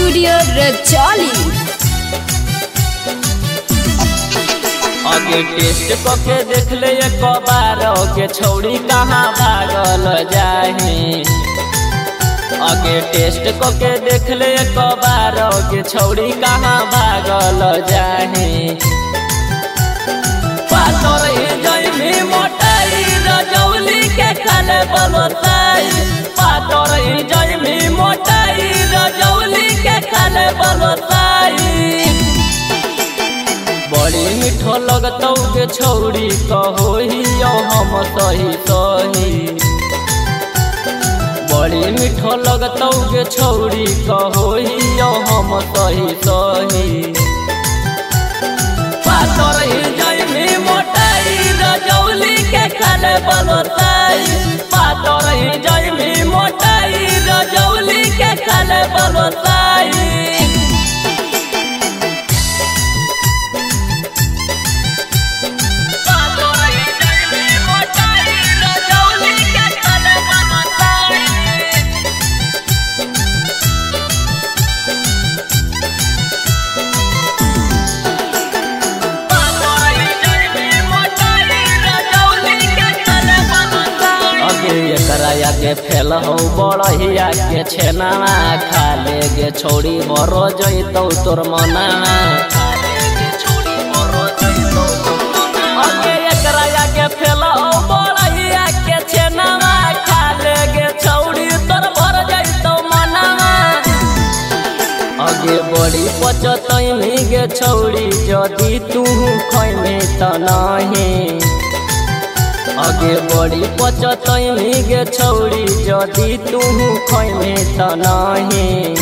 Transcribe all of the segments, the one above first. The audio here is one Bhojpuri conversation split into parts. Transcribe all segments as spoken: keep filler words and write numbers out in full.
स्टूडियो रजौली। आगे टेस्ट करके देख ले एक बार के छौड़ी कहाँ भागल जाही। आगे टेस्ट करके देख ले एक बार के छौड़ी कहाँ भागल जाही। पातर जइमी मोटाई रजौली के खाले बलताई। पातर जइमी मोटाई रजौली के खाले बलताई। बड़ी मीठो लगतौ के छौड़ी कहोही हम सही सही। बड़ी मीठो लगतौ के छौड़ी कहोही हम सही सही। पातर जइमी मोटाई रजौली के खाले बलताई। पातर जइमी मोटाई रजौली के खाले बलताई। एकरा के फेल हो बड़हिया के छेना खा ले गे छौड़ी मरो जइतौ तोर मना। अगे एकरा के फेल हो बड़हिया के छेना खा ले गे छौड़ी तोर भर जइतौ मना। अगे बड़ी पचतैनी गे छौड़ी जदि तू खैमे त नहीं। आगे बड़ी पचतैनी गे छौड़ी जदि तू खैमे त नहीं।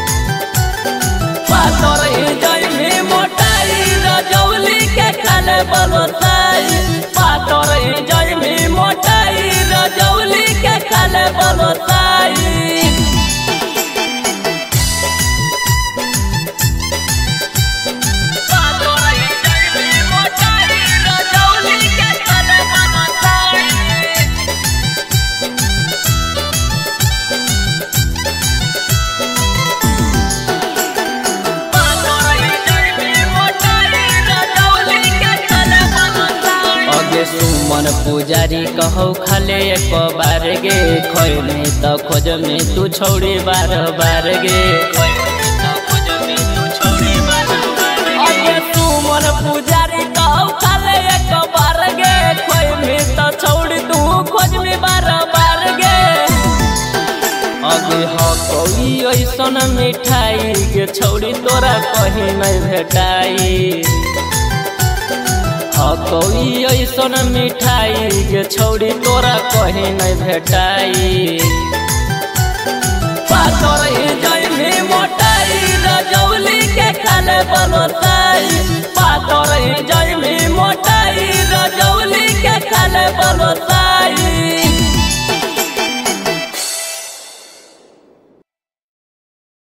पातर जइमी मोटाई रजौली के खाले बलताई। पातर जइमी मोटाई रजौली के खाले बलताई। सुमन पुजारी कहो खाले एक बार गे खैने त खोज में तू छौड़ी बार बार गे। सुमन पुजारी कहो खाले एक बार गे खैने त छौड़ी तू खोज में बार बार गे। अगे हकौई ऐसन मिठाई गे छौड़ी तोरा कहीं नहीं भेटाई। हकौई ऐसन मिठाई गे छौड़ी तोरा कहीं नहीं भेटाई। पातर जइमी